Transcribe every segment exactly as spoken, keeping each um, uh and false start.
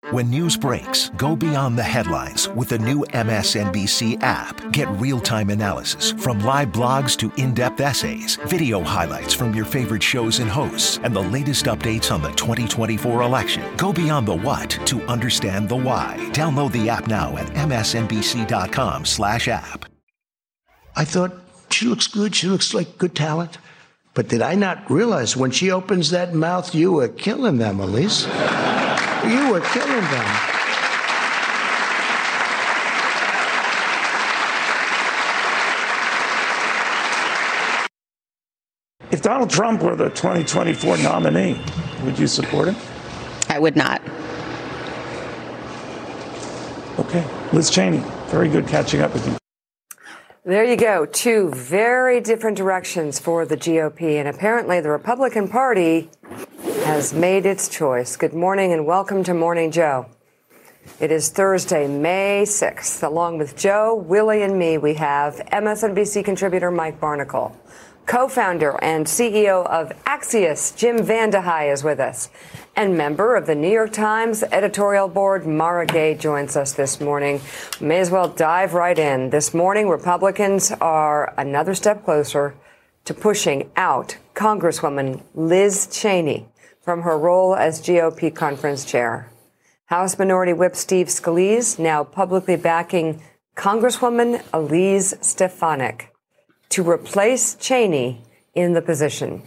When news breaks, go beyond the headlines with the new M S N B C app. Get real-time analysis from live blogs to in-depth essays, video highlights from your favorite shows and hosts, and the latest updates on the twenty twenty-four election. Go beyond the what to understand the why. Download the app now at msnbc.com slash app. I thought, she looks good. She looks like good talent. But did I not realize when she opens that mouth, you were killing them, Elise. You were killing them. If Donald Trump were the twenty twenty-four nominee, would you support him? I would not. Okay. Liz Cheney, very good catching up with you. There you go. Two very different directions for the G O P. And apparently the Republican Party has made its choice. Good morning and welcome to Morning Joe. It is Thursday, May sixth. Along with Joe, Willie, and me, we have M S N B C contributor Mike Barnicle. Co-founder and C E O of Axios, Jim Vandehei, is with us. And member of the New York Times editorial board, Mara Gay, joins us this morning. May as well dive right in. This morning, Republicans are another step closer to pushing out Congresswoman Liz Cheney from her role as G O P conference chair. House Minority Whip Steve Scalise now publicly backing Congresswoman Elise Stefanik to replace Cheney in the position.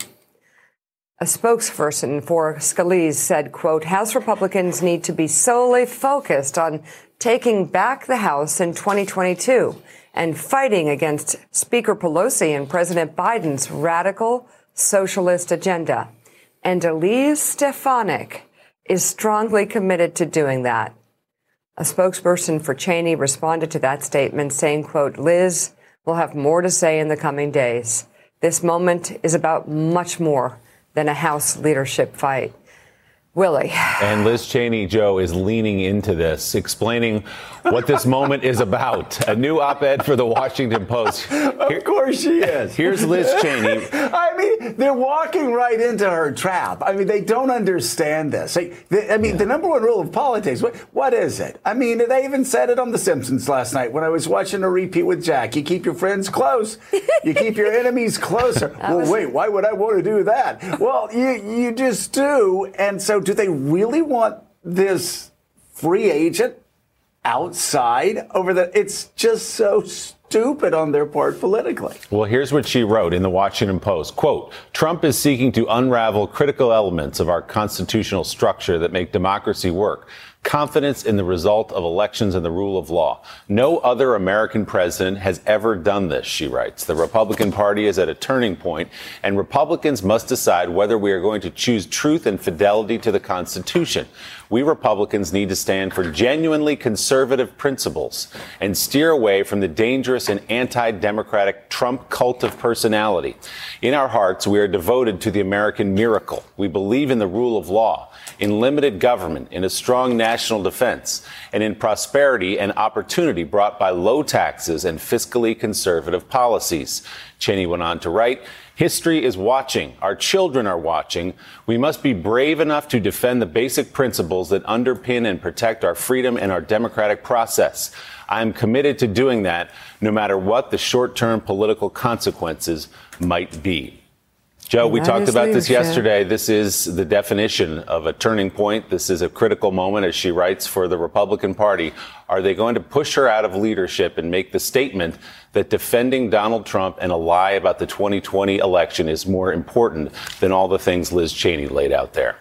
A spokesperson for Scalise said, quote, House Republicans need to be solely focused on taking back the House in twenty twenty-two and fighting against Speaker Pelosi and President Biden's radical socialist agenda. And Elise Stefanik is strongly committed to doing that. A spokesperson for Cheney responded to that statement saying, quote, Liz will have more to say in the coming days. This moment is about much more than a House leadership fight. Willie. And Liz Cheney, Joe, is leaning into this, explaining what this moment is about. A new op-ed for the Washington Post. Here, of course she is. Here's Liz Cheney. I mean, they're walking right into her trap. I mean, they don't understand this. I, they, I mean, yeah. The number one rule of politics, what, what is it? I mean, they even said it on The Simpsons last night when I was watching a repeat with Jack. You keep your friends close. You keep your enemies closer. Well, was... wait, why would I want to do that? Well, you, you just do. And so do they really want this free agent outside over the, it's just so stupid on their part politically. Well, here's what she wrote in the Washington Post. Quote, Trump is seeking to unravel critical elements of our constitutional structure that make democracy work. Confidence in the result of elections and the rule of law. No other American president has ever done this, she writes. The Republican Party is at a turning point, and Republicans must decide whether we are going to choose truth and fidelity to the Constitution. We Republicans need to stand for genuinely conservative principles and steer away from the dangerous and anti-democratic Trump cult of personality. In our hearts, we are devoted to the American miracle. We believe in the rule of law, in limited government, in a strong national defense, and in prosperity and opportunity brought by low taxes and fiscally conservative policies. Cheney went on to write, history is watching. Our children are watching. We must be brave enough to defend the basic principles that underpin and protect our freedom and our democratic process. I am committed to doing that no matter what the short-term political consequences might be. Joe, we talked about this yesterday. This is the definition of a turning point. This is a critical moment, as she writes, for the Republican Party. Are they going to push her out of leadership and make the statement that defending Donald Trump and a lie about the twenty twenty election is more important than all the things Liz Cheney laid out there?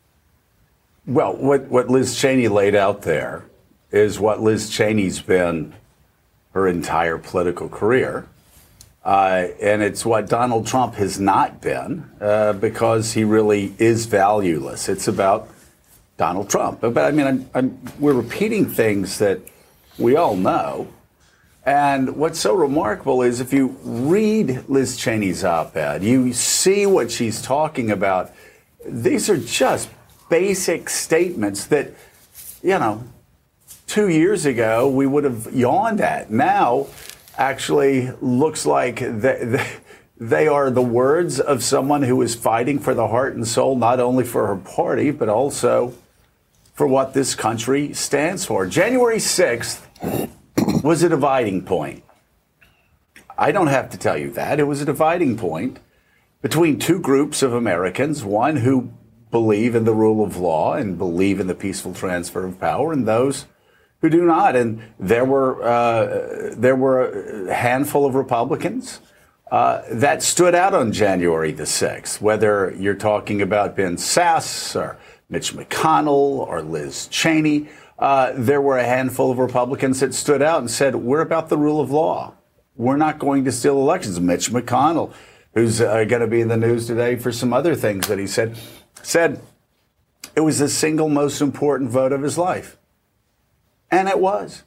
Well, what, what Liz Cheney laid out there is what Liz Cheney's been her entire political career. Uh, and it's what Donald Trump has not been uh, because he really is valueless. It's about Donald Trump. But, but I mean, I'm, I'm, we're repeating things that we all know. And what's so remarkable is if you read Liz Cheney's op-ed, you see what she's talking about. These are just basic statements that, you know, two years ago we would have yawned at. Now, actually looks like they, they are the words of someone who is fighting for the heart and soul, not only for her party, but also for what this country stands for. January sixth was a dividing point. I don't have to tell you that. It was a dividing point between two groups of Americans, one who believe in the rule of law and believe in the peaceful transfer of power, and those who do not. And there were uh, there were a handful of Republicans uh, that stood out on January the sixth, whether you're talking about Ben Sasse or Mitch McConnell or Liz Cheney. Uh, there were a handful of Republicans that stood out and said, we're about the rule of law. We're not going to steal elections. Mitch McConnell, who's uh, going to be in the news today for some other things that he said, said it was the single most important vote of his life. And it was.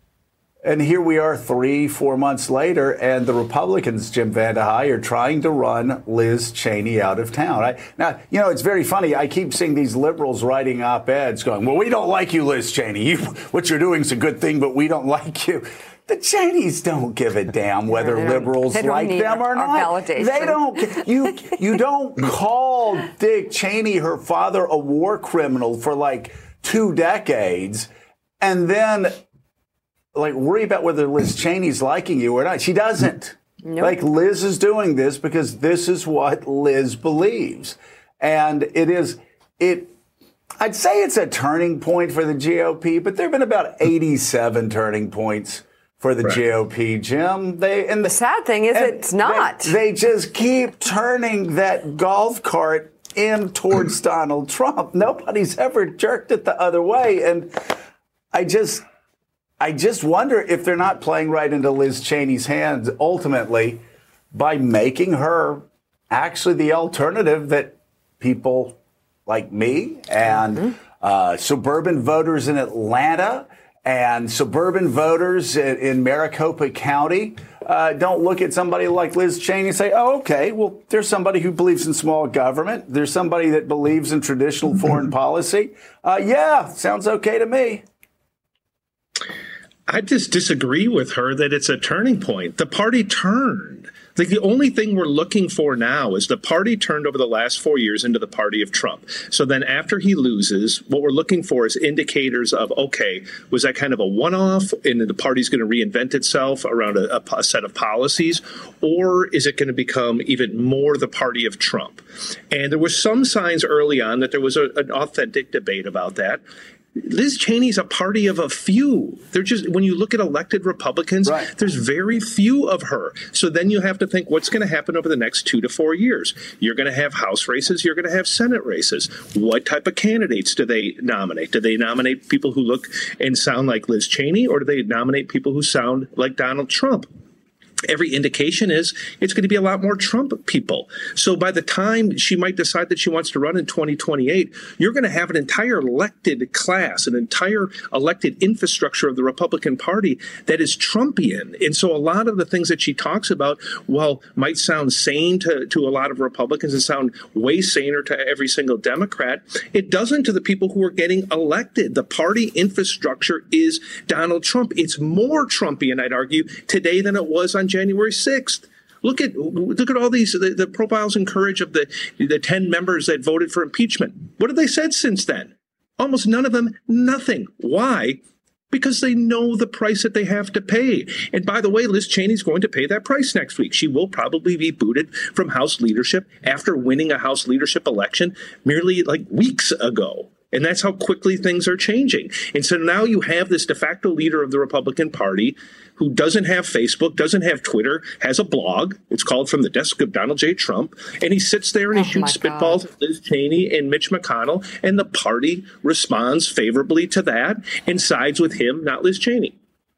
And here we are three, four months later, and the Republicans, Jim VandeHei, are trying to run Liz Cheney out of town. I, now, you know, it's very funny. I keep seeing these liberals writing op-eds going, well, we don't like you, Liz Cheney. You, what you're doing is a good thing, but we don't like you. The Cheneys don't give a damn whether yeah, liberals like them or not. They don't. You you don't call Dick Cheney, her father, a war criminal for like two decades, and then like worry about whether Liz Cheney's liking you or not. She doesn't. Nope. Like Liz is doing this because this is what Liz believes, and it is it. I'd say it's a turning point for the G O P, but there have been about eighty-seven turning points for the right. G O P, Jim. They and the, the sad thing is it's not. They, they just keep turning that golf cart in towards Donald Trump. Nobody's ever jerked it the other way. And I just I just wonder if they're not playing right into Liz Cheney's hands ultimately by making her actually the alternative that people like me and mm-hmm. uh, suburban voters in Atlanta and suburban voters in, in Maricopa County uh, don't look at somebody like Liz Cheney and say, oh, okay, well, there's somebody who believes in small government. There's somebody that believes in traditional foreign policy. Uh, yeah, sounds okay to me. I just disagree with her that it's a turning point. The party turned. Like the only thing we're looking for now is the party turned over the last four years into the party of Trump. So then after he loses, what we're looking for is indicators of, okay, was that kind of a one-off and the party's going to reinvent itself around a, a set of policies, or is it going to become even more the party of Trump? And there were some signs early on that there was a, an authentic debate about that. Liz Cheney's a party of a few. They're just, when you look at elected Republicans, right. there's very few of her. So then you have to think, what's going to happen over the next two to four years? You're going to have House races. You're going to have Senate races. What type of candidates do they nominate? Do they nominate people who look and sound like Liz Cheney, or do they nominate people who sound like Donald Trump? Every indication is it's going to be a lot more Trump people. So by the time she might decide that she wants to run in twenty twenty-eight, you're going to have an entire elected class, an entire elected infrastructure of the Republican Party that is Trumpian. And so a lot of the things that she talks about, well, might sound sane to, to a lot of Republicans and sound way saner to every single Democrat. It doesn't to the people who are getting elected. The party infrastructure is Donald Trump. It's more Trumpian, I'd argue, today than it was on January sixth. Look at look at all these the, the profiles and courage of the the ten members that voted for impeachment. What have they said since then? Almost none of them. Nothing. Why? Because they know the price that they have to pay. And by the way, Liz Cheney's going to pay that price next week. She will probably be booted from House leadership after winning a House leadership election merely like weeks ago. And that's how quickly things are changing. And so now you have this de facto leader of the Republican Party who doesn't have Facebook, doesn't have Twitter, has a blog. It's called From the Desk of Donald J. Trump. And he sits there and he oh shoots spitballs at Liz Cheney and Mitch McConnell. And the party responds favorably to that and sides with him, not Liz Cheney.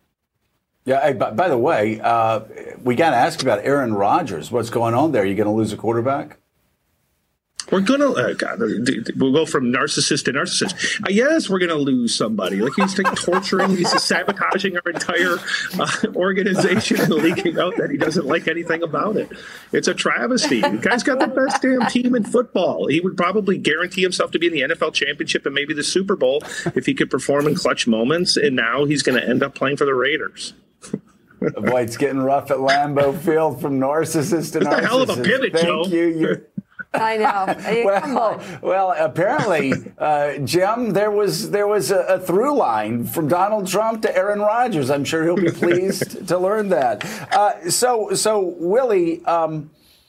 Yeah. Hey, by, by the way, uh, we got to ask about Aaron Rodgers. What's going on there? Are you going to lose a quarterback? We're going to, uh, God, we'll go from narcissist to narcissist. Uh, yes, we're going to lose somebody. Like he's like torturing, he's sabotaging our entire uh, organization and leaking out that he doesn't like anything about it. It's a travesty. The guy's got the best damn team in football. He would probably guarantee himself to be in the N F L championship and maybe the Super Bowl if he could perform in clutch moments. And now he's going to end up playing for the Raiders. Boy, it's getting rough at Lambeau Field from narcissist to narcissist. That's a hell of a pivot, Thank Joe. you. you I know. Hey, well, well, apparently, uh, Jim, there was there was a, a through line from Donald Trump to Aaron Rodgers. I'm sure he'll be pleased to learn that. Uh, so, so Willie, um,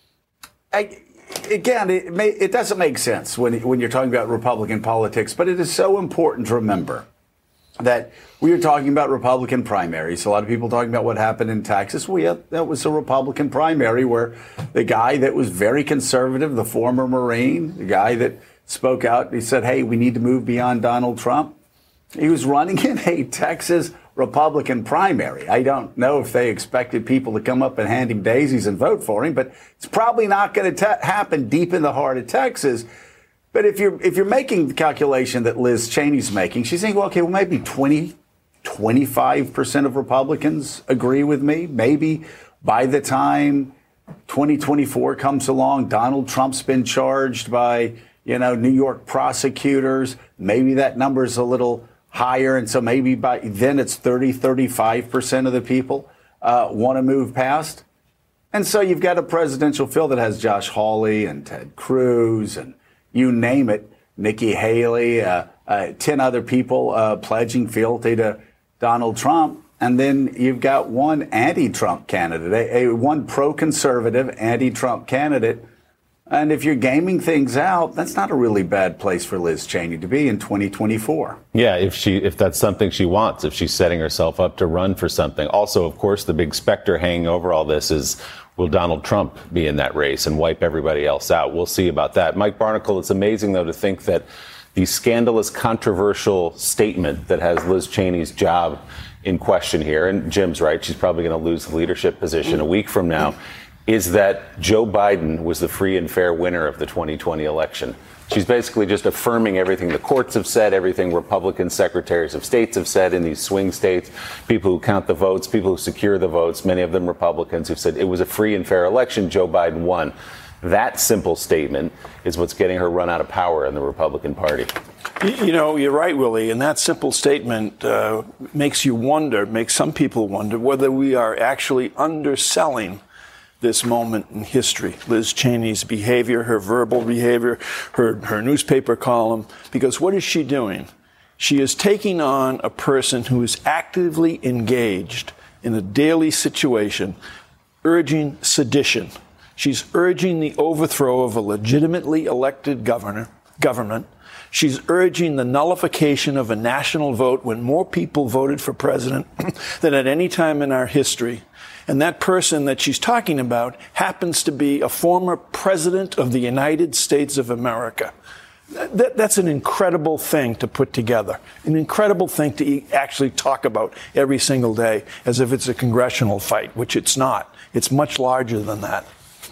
I, again, it, may, it doesn't make sense when when you're talking about Republican politics, but it is so important to remember that we are talking about Republican primaries. A lot of people talking about what happened in Texas. Well, yeah, that was a Republican primary where the guy that was very conservative, the former Marine, the guy that spoke out, he said, hey, we need to move beyond Donald Trump. He was running in a Texas Republican primary. I don't know if they expected people to come up and hand him daisies and vote for him, but it's probably not going to te- happen deep in the heart of Texas. But if you're if you're making the calculation that Liz Cheney's making, she's saying, well, okay, well, maybe twenty, twenty-five percent of Republicans agree with me. Maybe by the time twenty twenty-four comes along, Donald Trump's been charged by, you know, New York prosecutors. Maybe that number is a little higher. And so maybe by then it's thirty, thirty-five percent of the people uh, want to move past. And so you've got a presidential field that has Josh Hawley and Ted Cruz and you name it, Nikki Haley, uh, uh, ten other people uh, pledging fealty to Donald Trump. And then you've got one anti-Trump candidate, a, a one pro-conservative anti-Trump candidate. And if you're gaming things out, that's not a really bad place for Liz Cheney to be in twenty twenty-four. Yeah, if she if that's something she wants, if she's setting herself up to run for something. Also, of course, the big specter hanging over all this is, will Donald Trump be in that race and wipe everybody else out? We'll see about that. Mike Barnicle, it's amazing, though, to think that the scandalous, controversial statement that has Liz Cheney's job in question here, and Jim's right, she's probably going to lose the leadership position a week from now, is that Joe Biden was the free and fair winner of the twenty twenty election. She's basically just affirming everything the courts have said, everything Republican secretaries of states have said in these swing states, people who count the votes, people who secure the votes, many of them Republicans who've said it was a free and fair election. Joe Biden won. That simple statement is what's getting her run out of power in the Republican Party. You know, you're right, Willie, and that simple statement uh, makes you wonder, makes some people wonder whether we are actually underselling this moment in history, Liz Cheney's behavior, her verbal behavior, her, her newspaper column, because what is she doing? She is taking on a person who is actively engaged in a daily situation, urging sedition. She's urging the overthrow of a legitimately elected governor, government. She's urging the nullification of a national vote when more people voted for president than at any time in our history. And that person that she's talking about happens to be a former president of the United States of America. That, that's an incredible thing to put together, an incredible thing to actually talk about every single day as if it's a congressional fight, which it's not. It's much larger than that.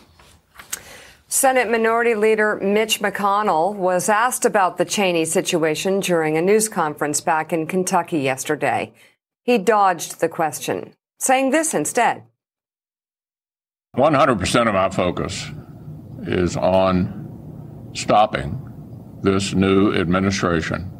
Senate Minority Leader Mitch McConnell was asked about the Cheney situation during a news conference back in Kentucky yesterday. He dodged the question, saying this instead. one hundred percent of my focus is on stopping this new administration.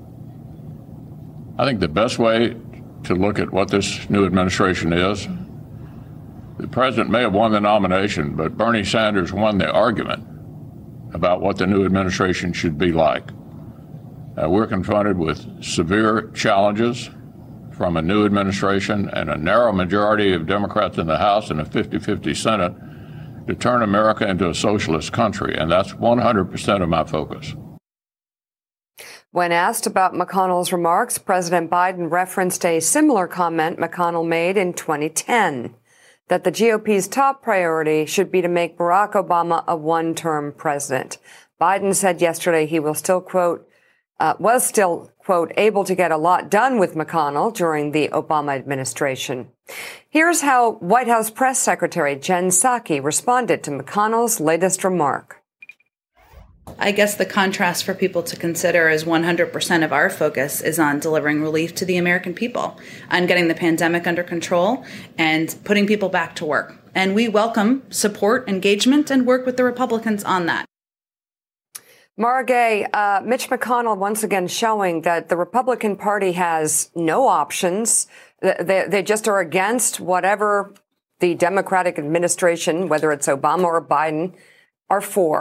I think the best way to look at what this new administration is, the president may have won the nomination, but Bernie Sanders won the argument about what the new administration should be like. Uh, we're confronted with severe challenges from a new administration and a narrow majority of Democrats in the House and a fifty-fifty Senate to turn America into a socialist country, and that's one hundred percent of my focus. When asked about McConnell's remarks, President Biden referenced a similar comment McConnell made in twenty ten, that the G O P's top priority should be to make Barack Obama a one-term president. Biden said yesterday he will still, quote, uh, was still, quote, able to get a lot done with McConnell during the Obama administration. Here's how White House Press Secretary Jen Psaki responded to McConnell's latest remark. I guess the contrast for people to consider is one hundred percent of our focus is on delivering relief to the American people, on getting the pandemic under control and putting people back to work. And we welcome support, engagement, and work with the Republicans on that. Mara Gay, uh, Mitch McConnell once again showing that the Republican Party has no options. They, they just are against whatever the Democratic administration, whether it's Obama or Biden, are for.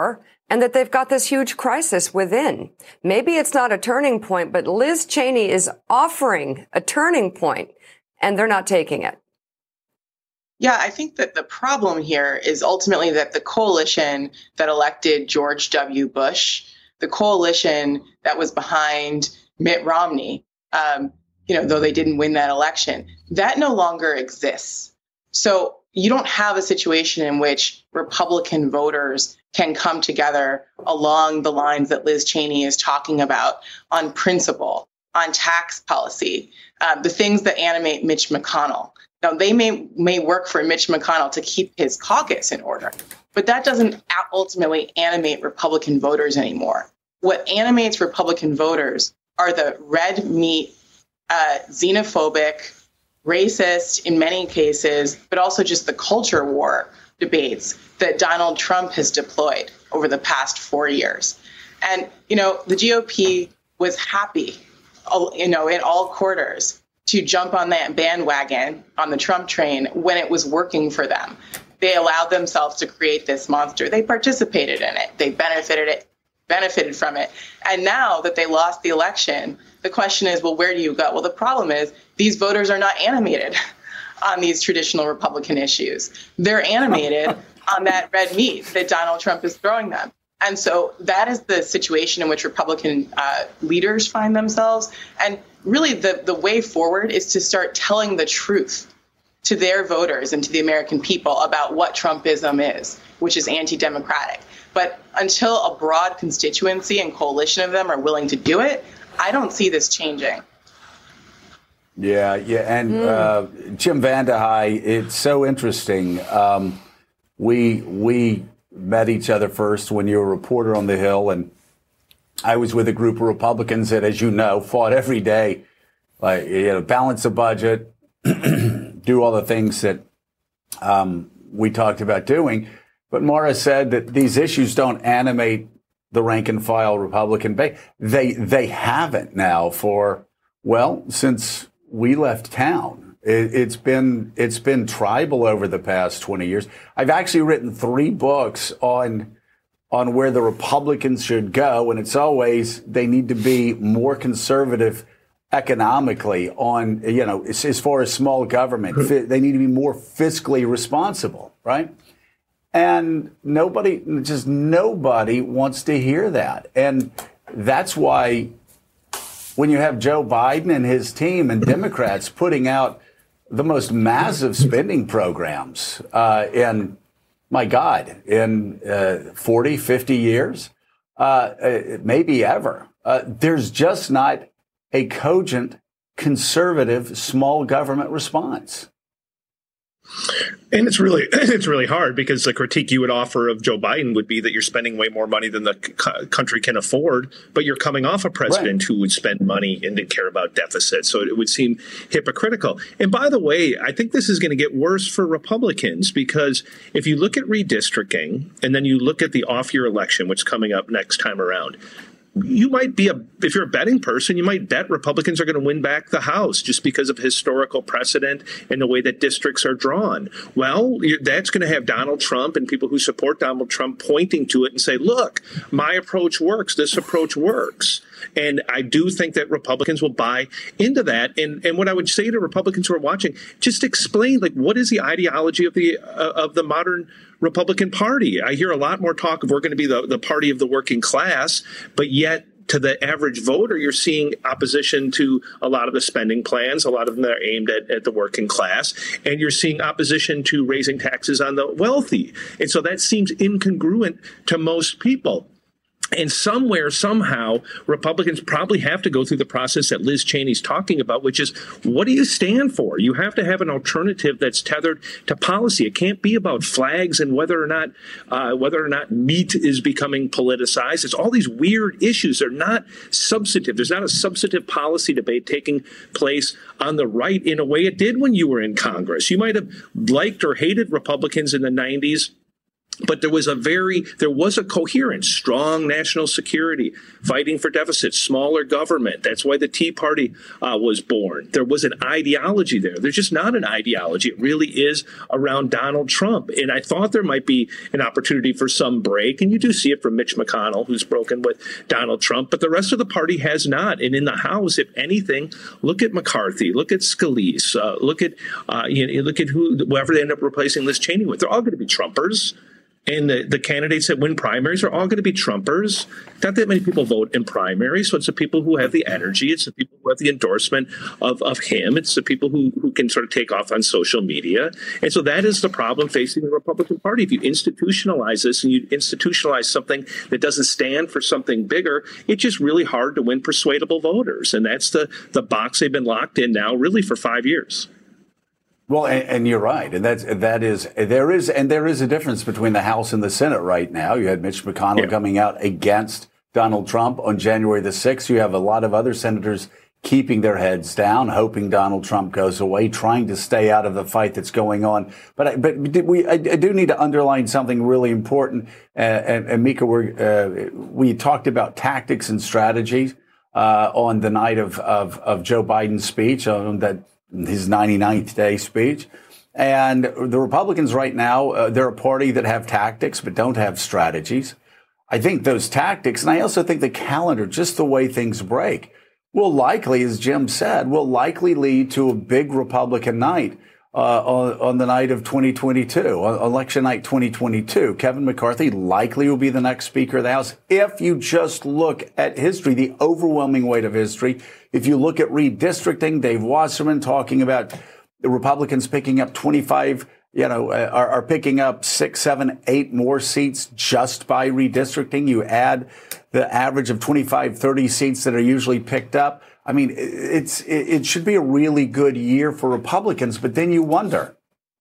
and that they've got this huge crisis within. Maybe it's not a turning point, but Liz Cheney is offering a turning point, and they're not taking it. Yeah, I think that the problem here is ultimately that the coalition that elected George W. Bush, the coalition that was behind Mitt Romney, um, you know, though they didn't win that election, that no longer exists. So you don't have a situation in which Republican voters can come together along the lines that Liz Cheney is talking about on principle, on tax policy, uh, the things that animate Mitch McConnell. Now, they may may work for Mitch McConnell to keep his caucus in order, but that doesn't ultimately animate Republican voters anymore. What animates Republican voters are the red meat, uh, xenophobic, racist in many cases, but also just the culture war debates that Donald Trump has deployed over the past four years. And, you know, the G O P was happy, you know, in all quarters to jump on that bandwagon on the Trump train when it was working for them. They allowed themselves to create this monster. They participated in it. They benefited it, benefited from it. And now that they lost the election, the question is, well, where do you go? Well, the problem is these voters are not animated on these traditional Republican issues. They're animated on that red meat that Donald Trump is throwing them. And so that is the situation in which Republican uh, leaders find themselves. And really the, the way forward is to start telling the truth to their voters and to the American people about what Trumpism is, which is anti-democratic. But until a broad constituency and coalition of them are willing to do it, I don't see this changing. Yeah, yeah. And mm. uh, Jim VandeHei, it's so interesting. Um, we we met each other first when you were a reporter on the Hill, and I was with a group of Republicans that, as you know, fought every day, like, you know, balance the budget, do all the things that um, we talked about doing. But Mara said that these issues don't animate the rank and file Republican base. They they haven't now for, well, since we left town. It, it's been it's been tribal over the past twenty years. I've actually written three books on on where the Republicans should go, and it's always they need to be more conservative economically on, you know, as, as far as small government. They need to be more fiscally responsible, right? And nobody, just nobody wants to hear that. And that's why when you have Joe Biden and his team and Democrats putting out the most massive spending programs uh, in, my God, in uh, forty, fifty years, uh, maybe ever, uh, there's just not a cogent, conservative, small government response. And it's really it's really hard because the critique you would offer of Joe Biden would be that you're spending way more money than the c- country can afford, but you're coming off a president right. who would spend money and didn't care about deficits. So it would seem hypocritical. And by the way, I think this is going to get worse for Republicans because if you look at redistricting and then you look at the off-year election, which is coming up next time around, you might be a, if you're a betting person, you might bet Republicans are going to win back the House just because of historical precedent and the way that districts are drawn. Well, that's going to have Donald Trump and people who support Donald Trump pointing to it and say, look, my approach works. This approach works. And I do think that Republicans will buy into that. And and what I would say to Republicans who are watching, just explain, like, what is the ideology of the uh, of the modern Republican Party? I hear a lot more talk of we're going to be the, the party of the working class, but yet to the average voter, you're seeing opposition to a lot of the spending plans. A lot of them are aimed at, at the working class. And you're seeing opposition to raising taxes on the wealthy. And so that seems incongruent to most people. And somewhere, somehow, Republicans probably have to go through the process that Liz Cheney's talking about, which is, what do you stand for? You have to have an alternative that's tethered to policy. It can't be about flags and whether or not uh, whether or not meat is becoming politicized. It's all these weird issues. They're not substantive. There's not a substantive policy debate taking place on the right in a way it did when you were in Congress. You might have liked or hated Republicans in the nineties. But there was a very, there was a coherent, strong national security, fighting for deficits, smaller government. That's why the Tea Party uh, was born. There was an ideology there. There's just not an ideology. It really is around Donald Trump. And I thought there might be an opportunity for some break. And you do see it from Mitch McConnell, who's broken with Donald Trump. But the rest of the party has not. And in the House, if anything, look at McCarthy, look at Scalise, uh, look at uh, you know, look at who, whoever they end up replacing Liz Cheney with. They're all going to be Trumpers. And the, the candidates that win primaries are all going to be Trumpers. Not that many people vote in primaries, so it's the people who have the energy. It's the people who have the endorsement of, of him. It's the people who, who can sort of take off on social media. And so that is the problem facing the Republican Party. If you institutionalize this and you institutionalize something that doesn't stand for something bigger, it's just really hard to win persuadable voters. And that's the, the box they've been locked in now really for five years. Well, and, and you're right, and that's that is there is and there is a difference between the House and the Senate right now. You had Mitch McConnell yeah. coming out against Donald Trump on January the sixth. You have a lot of other senators keeping their heads down, hoping Donald Trump goes away, trying to stay out of the fight that's going on. But I, but we I, I do need to underline something really important. Uh, and, and Mika, we're, uh, we talked about tactics and strategies uh, on the night of of, of Joe Biden's speech on that. His ninety-ninth day speech. And the Republicans right now, uh, they're a party that have tactics but don't have strategies. I think those tactics, and I also think the calendar, just the way things break, will likely, as Jim said, will likely lead to a big Republican night uh, on, on the night of twenty twenty-two, on election night twenty twenty-two. Kevin McCarthy likely will be the next Speaker of the House. If you just look at history, the overwhelming weight of history, if you look at redistricting, Dave Wasserman talking about the Republicans picking up twenty-five, you know, are, are picking up six, seven, eight more seats just by redistricting. You add the average of twenty-five, thirty seats that are usually picked up. I mean, it's it should be a really good year for Republicans. But then you wonder,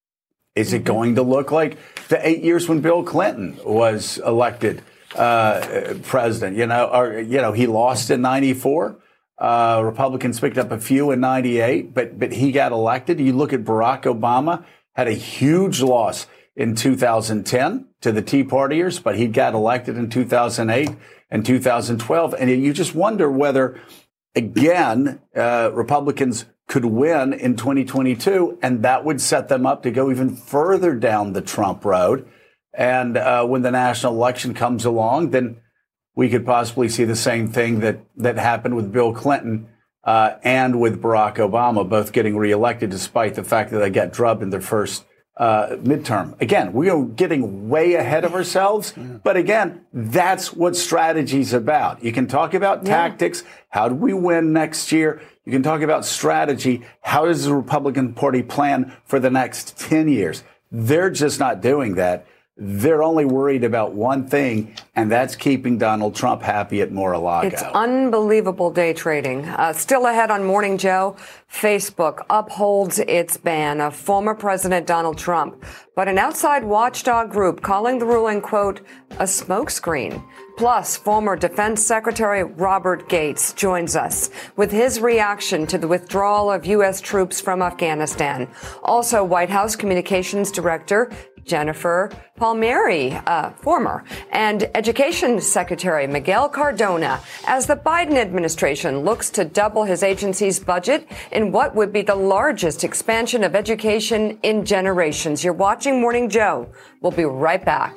is it going to look like the eight years when Bill Clinton was elected uh, president? You know, or, you know, he lost in ninety-four. Uh, Republicans picked up a few in ninety-eight, but but he got elected. You look at Barack Obama, had a huge loss in two thousand ten to the Tea Partiers, but he got elected in two thousand eight and two thousand twelve. And you just wonder whether, again, uh, Republicans could win in twenty twenty-two, and that would set them up to go even further down the Trump road. And uh, when the national election comes along, then we could possibly see the same thing that, that happened with Bill Clinton uh, and with Barack Obama, both getting reelected despite the fact that they got drubbed in their first uh, midterm. Again, we are getting way ahead of ourselves. Yeah. But again, that's what strategy's about. You can talk about yeah. tactics. How do we win next year? You can talk about strategy. How does the Republican Party plan for the next ten years? They're just not doing that. They're only worried about one thing, and that's keeping Donald Trump happy at Mar-a-Lago. It's unbelievable day trading. Uh, still ahead on Morning Joe, Facebook upholds its ban of former President Donald Trump, but an outside watchdog group calling the ruling, quote, a smokescreen. Plus, former Defense Secretary Robert Gates joins us with his reaction to the withdrawal of U S troops from Afghanistan. Also, White House Communications Director Jennifer Palmieri, uh, former, and Education Secretary Miguel Cardona, as the Biden administration looks to double his agency's budget in what would be the largest expansion of education in generations. You're watching Morning Joe. We'll be right back.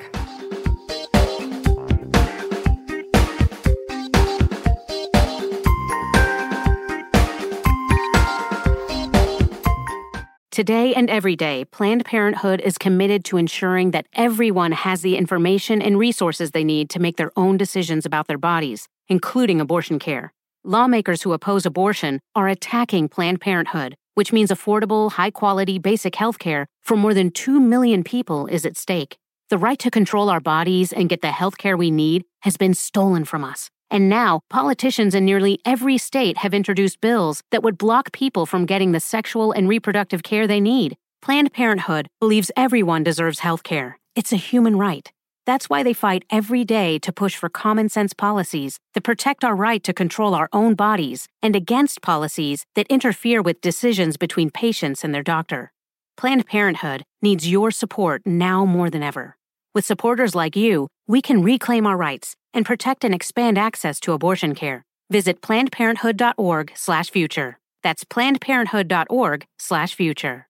Today and every day, Planned Parenthood is committed to ensuring that everyone has the information and resources they need to make their own decisions about their bodies, including abortion care. Lawmakers who oppose abortion are attacking Planned Parenthood, which means affordable, high-quality, basic health care for more than two million people is at stake. The right to control our bodies and get the health care we need has been stolen from us. And now, politicians in nearly every state have introduced bills that would block people from getting the sexual and reproductive care they need. Planned Parenthood believes everyone deserves health care. It's a human right. That's why they fight every day to push for common-sense policies that protect our right to control our own bodies and against policies that interfere with decisions between patients and their doctor. Planned Parenthood needs your support now more than ever. With supporters like you, we can reclaim our rights and protect and expand access to abortion care. Visit plannedparenthood.org slash future. That's plannedparenthood.org slash future.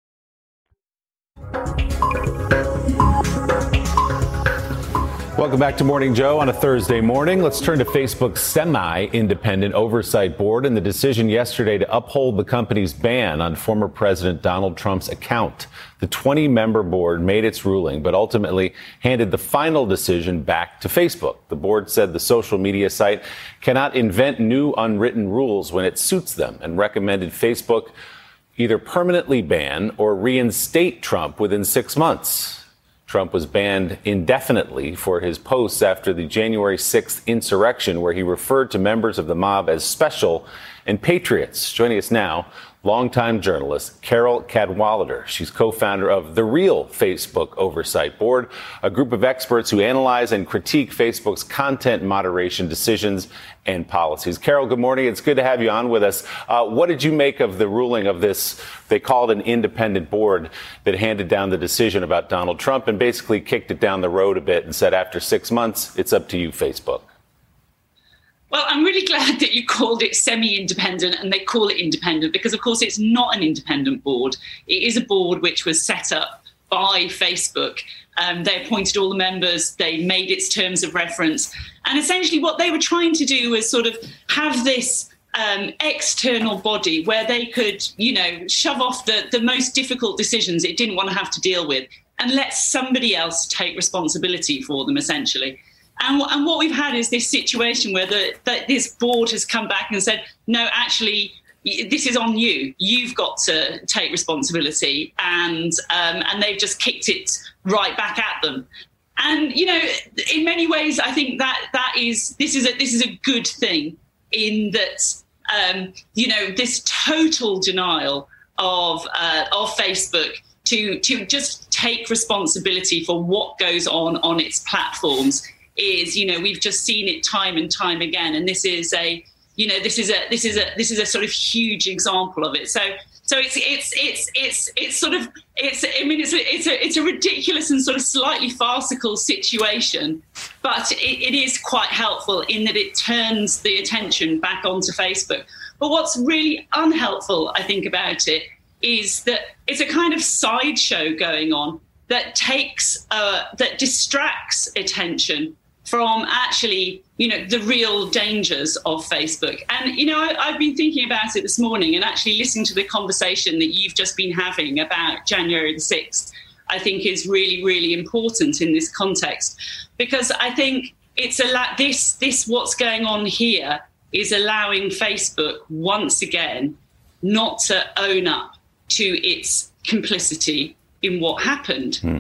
Welcome back to Morning Joe on a Thursday morning. Let's turn to Facebook's semi-independent oversight board and the decision yesterday to uphold the company's ban on former President Donald Trump's account. The twenty-member board made its ruling, but ultimately handed the final decision back to Facebook. The board said the social media site cannot invent new unwritten rules when it suits them and recommended Facebook either permanently ban or reinstate Trump within six months. Trump was banned indefinitely for his posts after the January sixth insurrection, where he referred to members of the mob as special and patriots. Joining us now, longtime journalist Carol Cadwalader. She's co-founder of The Real Facebook Oversight Board, a group of experts who analyze and critique Facebook's content moderation decisions and policies. Carol, good morning. It's good to have you on with us. Uh, what did you make of the ruling of this, they call it an independent board, that handed down the decision about Donald Trump and basically kicked it down the road a bit and said after six months, it's up to you, Facebook? Well, I'm really glad that you called it semi-independent and they call it independent because, of course, it's not an independent board. It is a board which was set up by Facebook. Um, they appointed all the members. They made its terms of reference. And essentially what they were trying to do was sort of have this um, external body where they could, you know, shove off the, the most difficult decisions it didn't want to have to deal with and let somebody else take responsibility for them, essentially. And, and what we've had is this situation where the, that this board has come back and said, no, actually, this is on you. You've got to take responsibility. And um, and they've just kicked it right back at them. And, you know, in many ways, I think that that is this is a this is a good thing in that, um, you know, this total denial of uh, of Facebook to to just take responsibility for what goes on on its platforms is, you know, we've just seen it time and time again. And this is a, you know, this is a this is a this is a sort of huge example of it. So so it's it's it's it's it's sort of it's I mean it's a, it's a it's a ridiculous and sort of slightly farcical situation, but it, it is quite helpful in that it turns the attention back onto Facebook. But what's really unhelpful, I think, about it is that it's a kind of sideshow going on that takes uh, that distracts attention from actually, you know, the real dangers of Facebook. And, you know, I, I've been thinking about it this morning and actually listening to the conversation that you've just been having about January the sixth, I think is really, really important in this context, because I think it's a la- this, this what's going on here is allowing Facebook once again not to own up to its complicity in what happened. Hmm.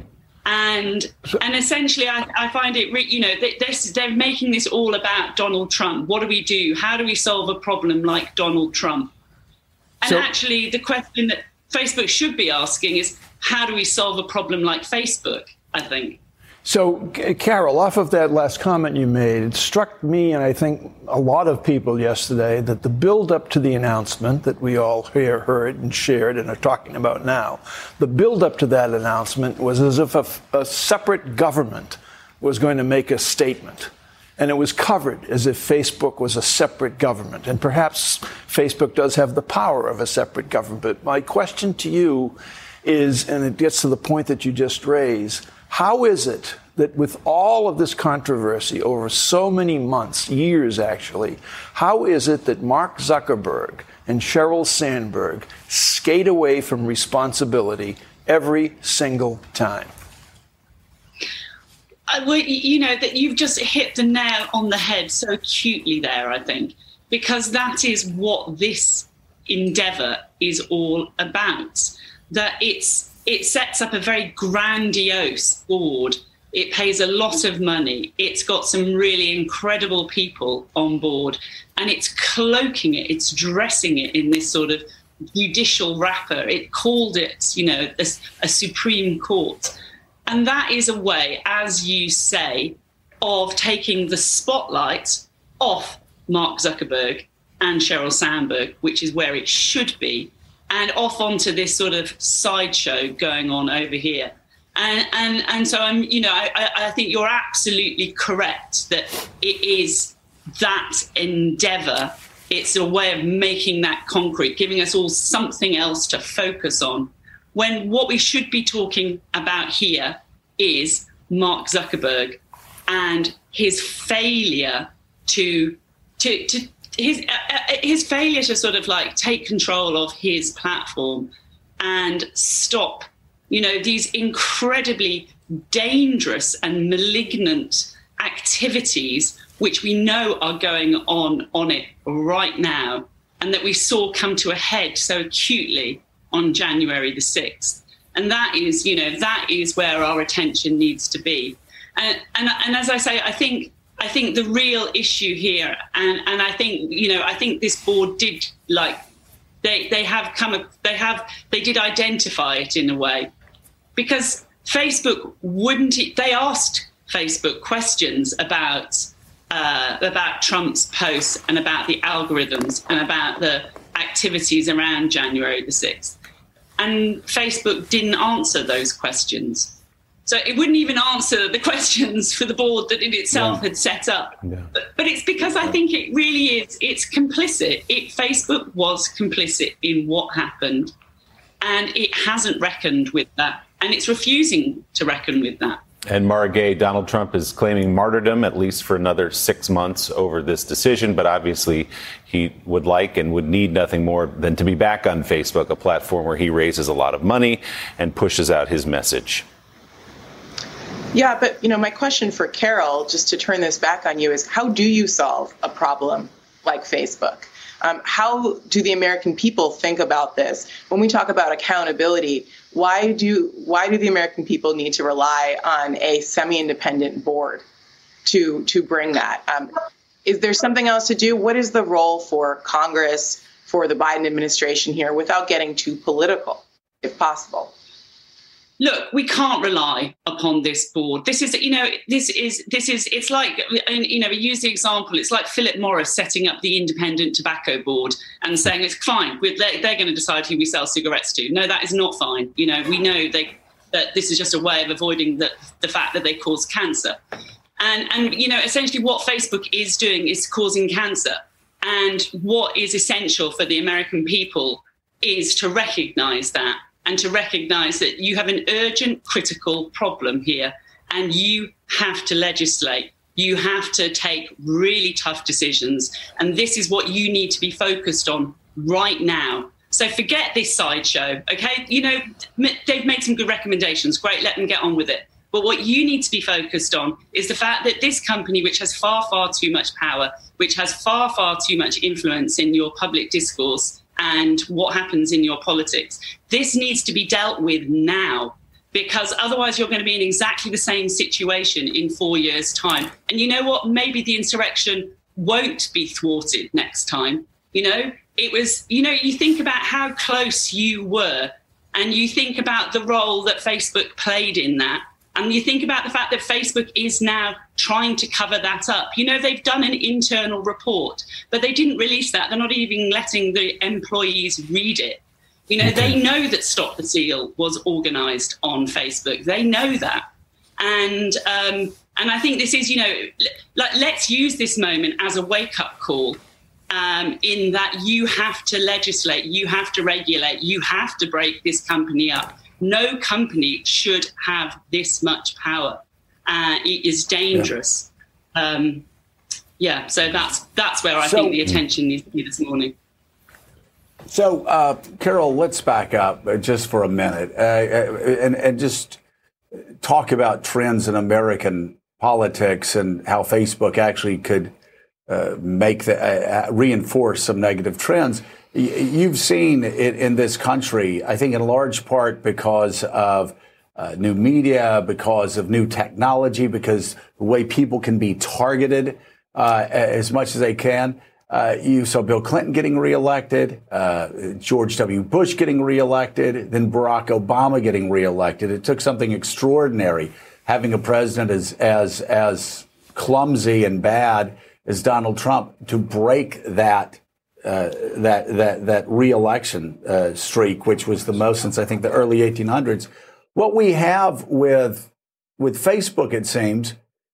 And and essentially, I, I find it, re- you know, they, they're, they're making this all about Donald Trump. What do we do? How do we solve a problem like Donald Trump? And so, actually, the question that Facebook should be asking is, how do we solve a problem like Facebook, I think? So, Carol, off of that last comment you made, it struck me, and I think a lot of people yesterday, that the build-up to the announcement that we all here heard and shared and are talking about now, the build-up to that announcement was as if a, a separate government was going to make a statement. And it was covered as if Facebook was a separate government. And perhaps Facebook does have the power of a separate government. But my question to you is, and it gets to the point that you just raised, how is it that with all of this controversy over so many months, years actually, how is it that Mark Zuckerberg and Sheryl Sandberg skate away from responsibility every single time? Uh, well, you know, that you've just hit the nail on the head so acutely there, I think, because that is what this endeavour is all about, that it's It sets up a very grandiose board. It pays a lot of money. It's got some really incredible people on board, and it's cloaking it. It's dressing it in this sort of judicial wrapper. It called it, you know, a, a Supreme Court. And that is a way, as you say, of taking the spotlight off Mark Zuckerberg and Sheryl Sandberg, which is where it should be, and off onto this sort of sideshow going on over here. And, and and so I'm, you know, I, I think you're absolutely correct that it is that endeavour. It's a way of making that concrete, giving us all something else to focus on. When what we should be talking about here is Mark Zuckerberg and his failure to to to his uh, his failure to sort of like take control of his platform and stop, you know, these incredibly dangerous and malignant activities which we know are going on on it right now, and that we saw come to a head so acutely on January the sixth. And that is, you know, that is where our attention needs to be. And and, and as I say, I think I think the real issue here, and, and I think, you know, I think this board did like they they have come they have they did identify it in a way, because Facebook wouldn't, they asked Facebook questions about uh, about Trump's posts and about the algorithms and about the activities around January the sixth. And Facebook didn't answer those questions. So it wouldn't even answer the questions for the board that it itself yeah. had set up. Yeah. But, but it's because I think it really is, it's complicit. It, Facebook was complicit in what happened, and it hasn't reckoned with that. And it's refusing to reckon with that. And Mara Gay, Donald Trump is claiming martyrdom, at least for another six months over this decision. But obviously, he would like and would need nothing more than to be back on Facebook, a platform where he raises a lot of money and pushes out his message. Yeah, but, you know, my question for Carol, just to turn this back on you, is how do you solve a problem like Facebook? Um, how do the American people think about this? When we talk about accountability, why do why do the American people need to rely on a semi-independent board to to bring that? Um, is there something else to do? What is the role for Congress, for the Biden administration here, without getting too political, if possible? Look, we can't rely upon this board. This is, you know, this is, this is, it's like, you know, we use the example, it's like Philip Morris setting up the Independent Tobacco Board and saying it's fine, they're, they're going to decide who we sell cigarettes to. No, that is not fine. You know, we know they, that this is just a way of avoiding the, the fact that they cause cancer. And, and, you know, essentially what Facebook is doing is causing cancer. And what is essential for the American people is to recognize that. And to recognise that you have an urgent, critical problem here, and you have to legislate. You have to take really tough decisions. And this is what you need to be focused on right now. So forget this sideshow, OK? You know, they've made some good recommendations. Great, let them get on with it. But what you need to be focused on is the fact that this company, which has far, far too much power, which has far, far too much influence in your public discourse, and what happens in your politics. This needs to be dealt with now, because otherwise you're going to be in exactly the same situation in four years' time. And you know what? Maybe the insurrection won't be thwarted next time. You know, it was, you know, you think about how close you were, and you think about the role that Facebook played in that. And you think about the fact that Facebook is now trying to cover that up. You know, they've done an internal report, but they didn't release that. They're not even letting the employees read it. You know, okay. They know that Stop the Steal was organised on Facebook. They know that. And um, and I think this is, you know, like, let's use this moment as a wake-up call, um, in that you have to legislate, you have to regulate, you have to break this company up. No company should have this much power. Uh, it is dangerous. Yeah. Um, yeah, so that's that's where I so, think the attention needs to be this morning. So, uh, Carol, let's back up just for a minute uh, and, and just talk about trends in American politics and how Facebook actually could uh, make the uh, reinforce some negative trends. You've seen it in this country, I think in large part because of uh, new media, because of new technology, because the way people can be targeted uh, as much as they can. Uh, you saw Bill Clinton getting reelected, uh, George W. Bush getting reelected, then Barack Obama getting reelected. It took something extraordinary having a president as as as clumsy and bad as Donald Trump to break that. Uh, that that that re-election uh, streak, which was the most since I think the early eighteen hundreds. what we have with with Facebook, it seems,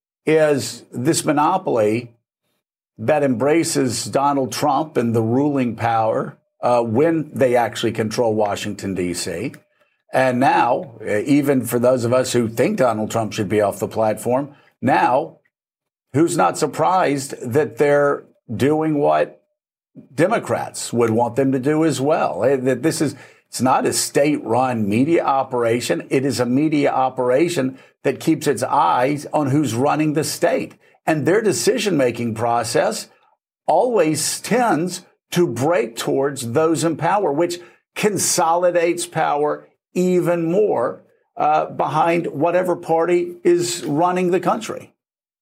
is this monopoly that embraces Donald Trump and the ruling power uh, when they actually control Washington, D C. And now, even for those of us who think Donald Trump should be off the platform, now, who's not surprised that they're doing what Democrats would want them to do as well? That this is, it's not a state-run media operation. It is a media operation that keeps its eyes on who's running the state. And their decision-making process always tends to break towards those in power, which consolidates power even more uh, behind whatever party is running the country.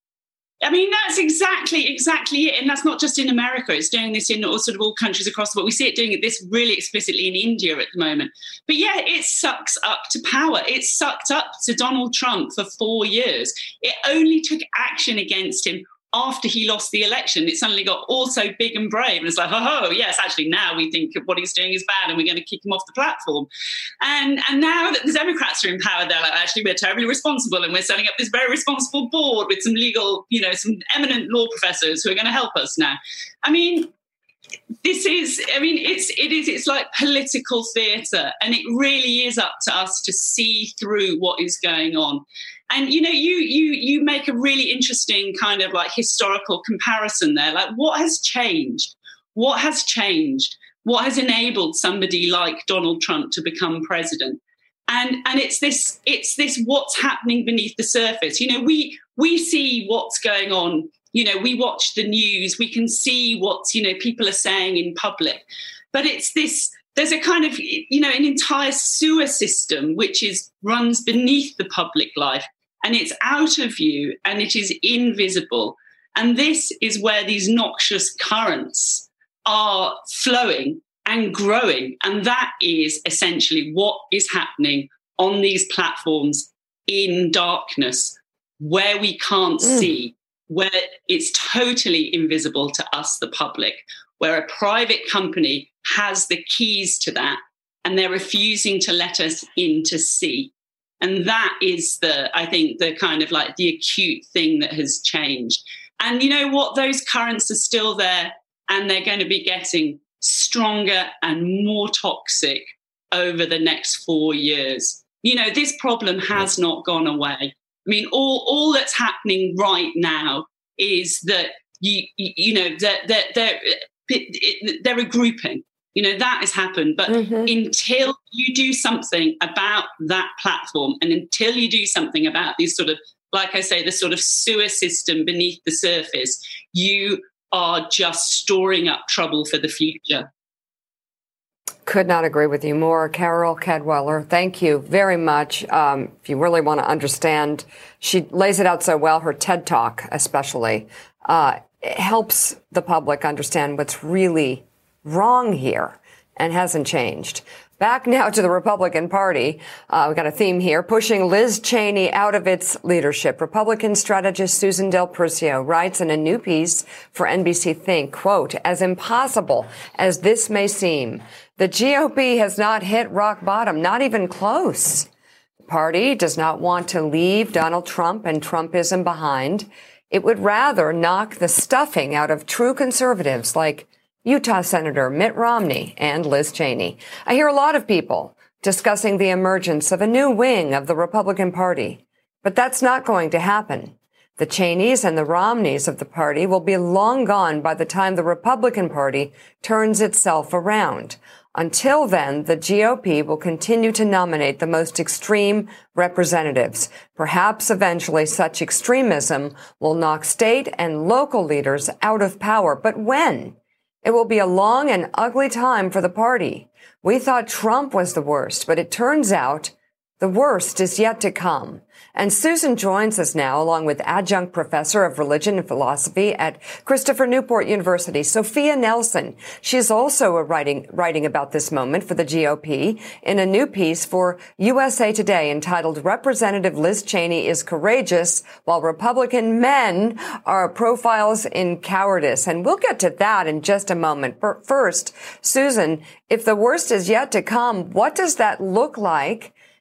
I mean, that's exactly, exactly it. And that's not just in America. It's doing this in all sort of all countries across the world. We see it doing it this really explicitly in India at the moment. But yeah, it sucks up to power. It sucked up to Donald Trump for four years. It only took action against him after he lost the election. It suddenly got all so big and brave. And it's like, oh, oh, yes, actually now we think what he's doing is bad and we're going to kick him off the platform. And and now that the Democrats are in power, they're like, actually, we're terribly responsible and we're setting up this very responsible board with some legal, you know, some eminent law professors who are going to help us now. I mean, this is, I mean, it's, it is, it's like political theatre, and it really is up to us to see through what is going on. And, you know, you you you make a really interesting kind of like historical comparison there. Like, what has changed? What has changed? What has enabled somebody like Donald Trump to become president? And and it's this it's this what's happening beneath the surface. You know, we we see what's going on. You know, we watch the news. We can see what, you know, people are saying in public. But it's this. There's a kind of, you know, an entire sewer system which is runs beneath the public life. And it's out of view and it is invisible. And this is where these noxious currents are flowing and growing. And that is essentially what is happening on these platforms in darkness, where we can't mm. see, where it's totally invisible to us, the public, where a private company has the keys to that and they're refusing to let us in to see. And that is the, I think, the kind of like the acute thing that has changed. And you know what? Those currents are still there and they're going to be getting stronger and more toxic over the next four years. You know, this problem has not gone away. I mean, all, all that's happening right now is that, you, you, you know, that they're, they're, they're, they're regrouping. You know, that has happened. But mm-hmm. until you do something about that platform and until you do something about these sort of, like I say, the sort of sewer system beneath the surface, you are just storing up trouble for the future. Could not agree with you more. Carol Cadwalladr, thank you very much. Um, if you really want to understand, she lays it out so well, her TED Talk especially, uh, helps the public understand what's really wrong here and hasn't changed. Back now to the Republican Party. Uh, we've got a theme here, pushing Liz Cheney out of its leadership. Republican strategist Susan Del Percio writes in a new piece for N B C Think, quote, as impossible as this may seem, the G O P has not hit rock bottom, not even close. The party does not want to leave Donald Trump and Trumpism behind. It would rather knock the stuffing out of true conservatives like Utah Senator Mitt Romney and Liz Cheney. I hear a lot of people discussing the emergence of a new wing of the Republican Party, but that's not going to happen. The Cheneys and the Romneys of the party will be long gone by the time the Republican Party turns itself around. Until then, the G O P will continue to nominate the most extreme representatives. Perhaps eventually such extremism will knock state and local leaders out of power. But when? It will be a long and ugly time for the party. We thought Trump was the worst, but it turns out the worst is yet to come. And Susan joins us now, along with adjunct professor of religion and philosophy at Christopher Newport University, Sophia Nelson. She's also writing, writing about this moment for the G O P in a new piece for U S A Today entitled Representative Liz Cheney is Courageous While Republican Men Are Profiles in Cowardice. And we'll get to that in just a moment. But first, Susan, if the worst is yet to come, what does that look like?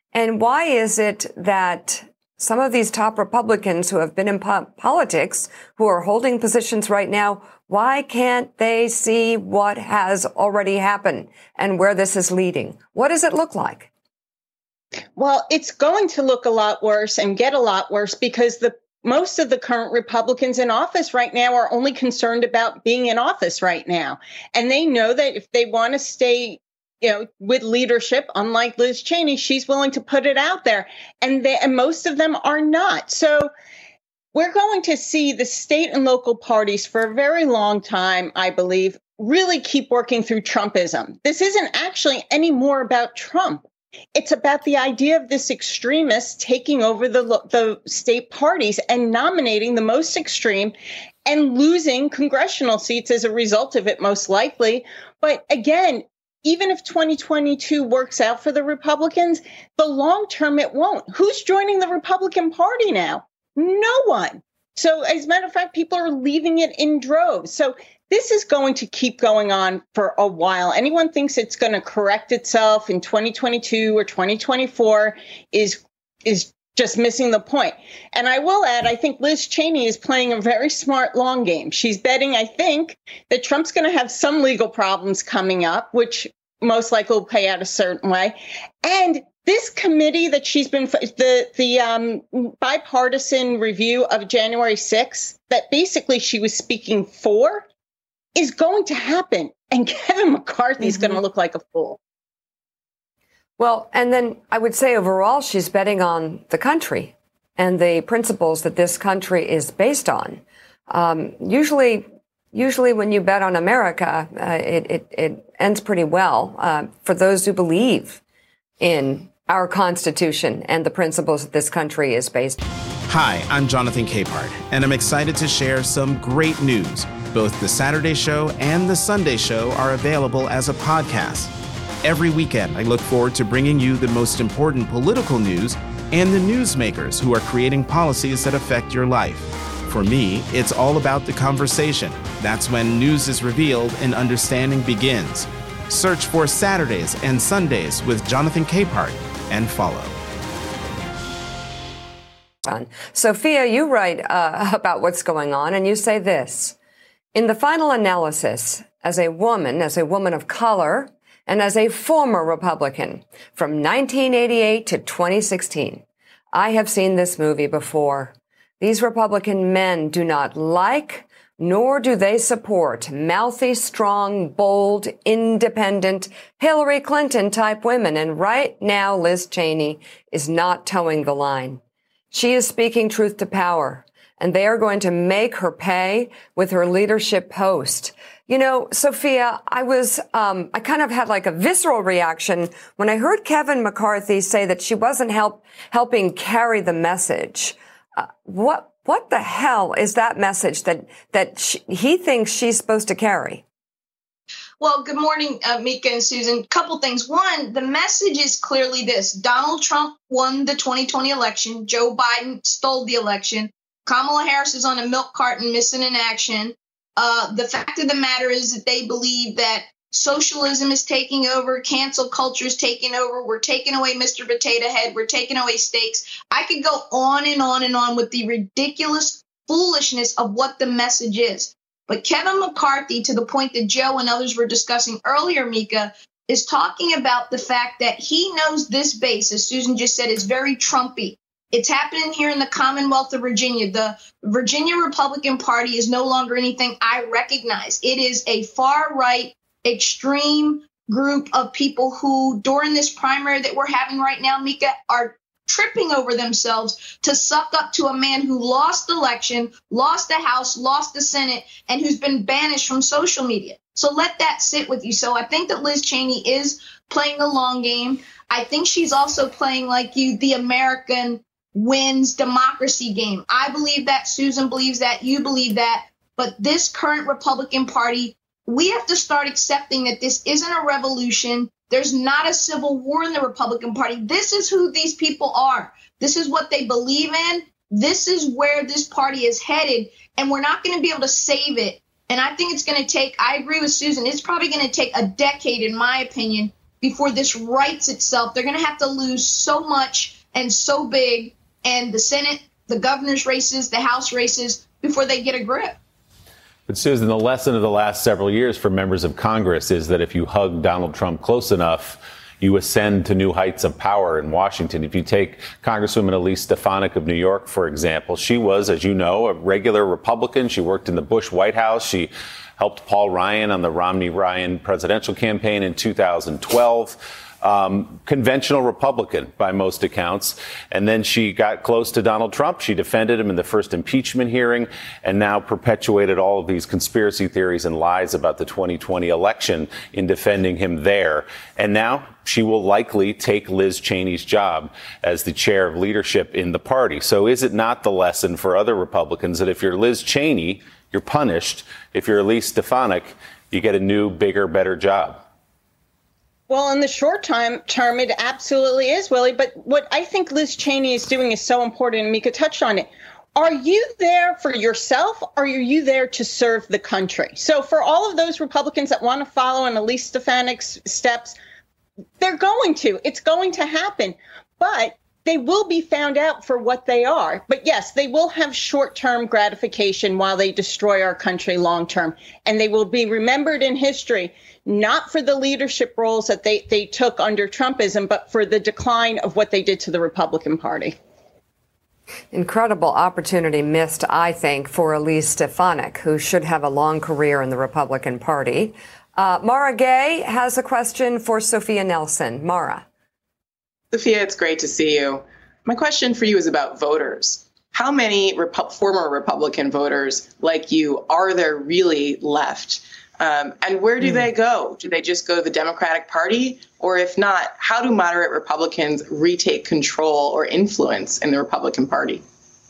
And why is it that some of these top Republicans who have been in po- politics, who are holding positions right now, why can't they see what has already happened and where this is leading? What does it look like? Well, it's going to look a lot worse and get a lot worse because the most of the current Republicans in office right now are only concerned about being in office right now. And they know that if they want to stay, you know, with leadership, unlike Liz Cheney, she's willing to put it out there. And, they, and most of them are not. So we're going to see the state and local parties for a very long time, I believe, really keep working through Trumpism. This isn't actually any more about Trump. It's about the idea of this extremist taking over the the state parties and nominating the most extreme and losing congressional seats as a result of it, most likely. But again, even if twenty twenty-two works out for the Republicans, the long term it won't. Who's joining the Republican Party now? No one. So as a matter of fact, people are leaving it in droves. So this is going to keep going on for a while. Anyone thinks it's going to correct itself in twenty twenty-two or twenty twenty-four is is just missing the point. And I will add, I think Liz Cheney is playing a very smart long game. She's betting, I think, that Trump's going to have some legal problems coming up, which most likely will play out a certain way. And this committee that she's been, the the um, bipartisan review of January sixth, that basically she was speaking for, is going to happen. And Kevin McCarthy is mm-hmm. going to look like a fool. Well, and then I would say overall, she's betting on the country and the principles that this country is based on. Um, usually, usually when you bet on America, uh, it, it, it ends pretty well uh, for those who believe in our Constitution and the principles that this country is based on. Hi, I'm Jonathan Capehart, and I'm excited to share some great news. Both the Saturday Show and the Sunday Show are available as a podcast. Every weekend, I look forward to bringing you the most important political news and the newsmakers who are creating policies that affect your life. For me, it's all about the conversation. That's when news is revealed and understanding begins. Search for Saturdays and Sundays with Jonathan Capehart and follow. Sophia, you write uh, about what's going on, and you say this. In the final analysis, as a woman, as a woman of color, and as a former Republican from nineteen eighty-eight to twenty sixteen, I have seen this movie before. These Republican men do not like, nor do they support mouthy, strong, bold, independent, Hillary Clinton type women. And right now, Liz Cheney is not towing the line. She is speaking truth to power, and they are going to make her pay with her leadership post. You know, Sophia, I was, um, I kind of had like a visceral reaction when I heard Kevin McCarthy say that she wasn't help, helping carry the message. Uh, what, what the hell is that message that, that she, he thinks she's supposed to carry? Well, good morning, uh, Mika and Susan. Couple things. One, the message is clearly this. Donald Trump won the twenty twenty election. Joe Biden stole the election. Kamala Harris is on a milk carton missing in action. Uh, the fact of the matter is that they believe that socialism is taking over, cancel culture is taking over, we're taking away Mister Potato Head, we're taking away steaks. I could go on and on and on with the ridiculous foolishness of what the message is. But Kevin McCarthy, to the point that Joe and others were discussing earlier, Mika, is talking about the fact that he knows this base, as Susan just said, is very Trumpy. It's happening here in the Commonwealth of Virginia. The Virginia Republican Party is no longer anything I recognize. It is a far-right, extreme group of people who, during this primary that we're having right now, Mika, are tripping over themselves to suck up to a man who lost the election, lost the House, lost the Senate, and who's been banished from social media. So let that sit with you. So I think that Liz Cheney is playing the long game. I think she's also playing, like you, the American wins democracy game. I believe that. Susan believes that. You believe that. But this current Republican Party, we have to start accepting that this isn't a revolution. There's not a civil war in the Republican Party. This is who these people are. This is what they believe in. This is where this party is headed, and we're not going to be able to save it. And I think it's going to take, I agree with Susan, it's probably going to take a decade, in my opinion, before this rights itself. They're going to have to lose so much and so big, and the Senate, the governor's races, the House races, before they get a grip. But Susan, the lesson of the last several years for members of Congress is that if you hug Donald Trump close enough, you ascend to new heights of power in Washington. If you take Congresswoman Elise Stefanik of New York, for example, she was, as you know, a regular Republican. She worked in the Bush White House. She helped Paul Ryan on the Romney-Ryan presidential campaign in two thousand twelve. Um, conventional Republican by most accounts. And then she got close to Donald Trump. She defended him in the first impeachment hearing and now perpetuated all of these conspiracy theories and lies about the twenty twenty election in defending him there. And now she will likely take Liz Cheney's job as the chair of leadership in the party. So is it not the lesson for other Republicans that if you're Liz Cheney, you're punished? If you're Elise Stefanik, you get a new, bigger, better job? Well, in the short time term, it absolutely is, Willie. But what I think Liz Cheney is doing is so important, and Mika touched on it. Are you there for yourself, or are you there to serve the country? So for all of those Republicans that want to follow in Elise Stefanik's steps, they're going to. It's going to happen. But they will be found out for what they are. But yes, they will have short-term gratification while they destroy our country long-term. And they will be remembered in history, not for the leadership roles that they, they took under Trumpism, but for the decline of what they did to the Republican Party. Incredible opportunity missed, I think, for Elise Stefanik, who should have a long career in the Republican Party. Uh, Mara Gay has a question for Sophia Nelson. Mara. Sophia, it's great to see you. My question for you is about voters. How many Repu- former Republican voters like you are there really left? Um, and where do mm. they go? Do they just go to the Democratic Party? Or if not, how do moderate Republicans retake control or influence in the Republican Party?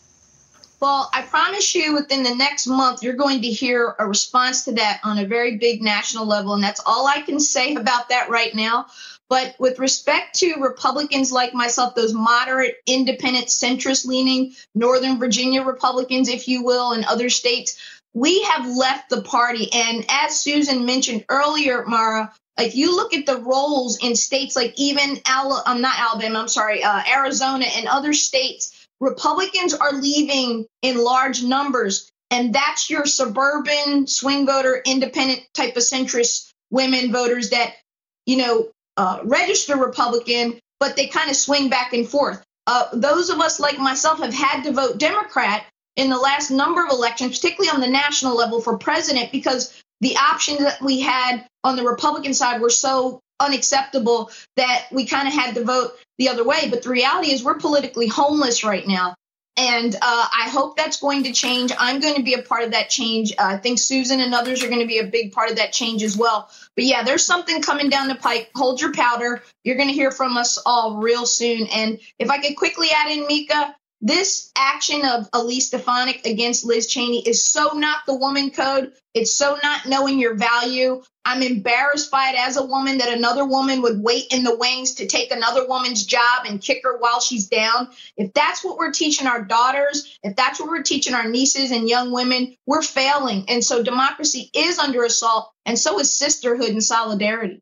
Well, I promise you within the next month, you're going to hear a response to that on a very big national level. And that's all I can say about that right now. But with respect to Republicans like myself, those moderate, independent, centrist-leaning Northern Virginia Republicans, if you will, and other states, we have left the party. And as Susan mentioned earlier, Mara, if you look at the roles in states like even, Al- I'm not Alabama, I'm sorry, uh, Arizona and other states, Republicans are leaving in large numbers. And that's your suburban swing voter, independent type of centrist women voters that, you know, Uh, register Republican, but they kind of swing back and forth. Uh, those of us like myself have had to vote Democrat in the last number of elections, particularly on the national level for president, because the options that we had on the Republican side were so unacceptable that we kind of had to vote the other way. But the reality is we're politically homeless right now. And uh, I hope that's going to change. I'm going to be a part of that change. Uh, I think Susan and others are going to be a big part of that change as well. But yeah, there's something coming down the pike. Hold your powder. You're going to hear from us all real soon. And if I could quickly add in, Mika, this action of Elise Stefanik against Liz Cheney is so not the woman code. It's so not knowing your value. I'm embarrassed by it as a woman that another woman would wait in the wings to take another woman's job and kick her while she's down. If that's what we're teaching our daughters, if that's what we're teaching our nieces and young women, we're failing. And so democracy is under assault, and so is sisterhood and solidarity.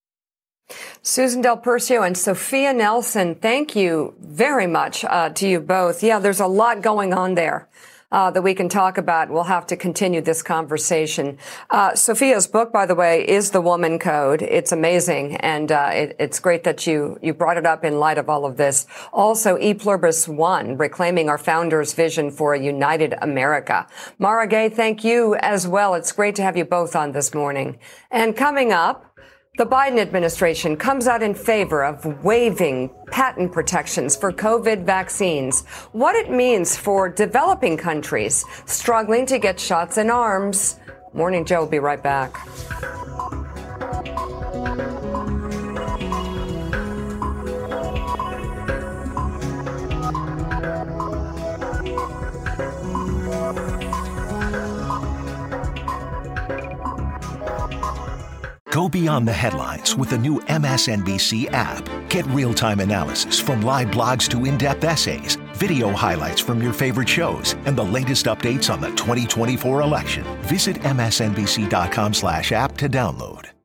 Susan Del Percio and Sophia Nelson, thank you very much uh, to you both. Yeah, there's a lot going on there uh, that we can talk about. We'll have to continue this conversation. Uh, Sophia's book, by the way, is The Woman Code. It's amazing, and uh, it, it's great that you, you brought it up in light of all of this. Also, E Pluribus One, Reclaiming Our Founders' Vision for a United America. Mara Gay, thank you as well. It's great to have you both on this morning. And coming up, the Biden administration comes out in favor of waiving patent protections for COVID vaccines. What it means for developing countries struggling to get shots in arms. Morning Joe will be right back. Go beyond the headlines with the new M S N B C app. Get real-time analysis from live blogs to in-depth essays, video highlights from your favorite shows, and the latest updates on the twenty twenty-four election. Visit M S N B C dot com slash app to download.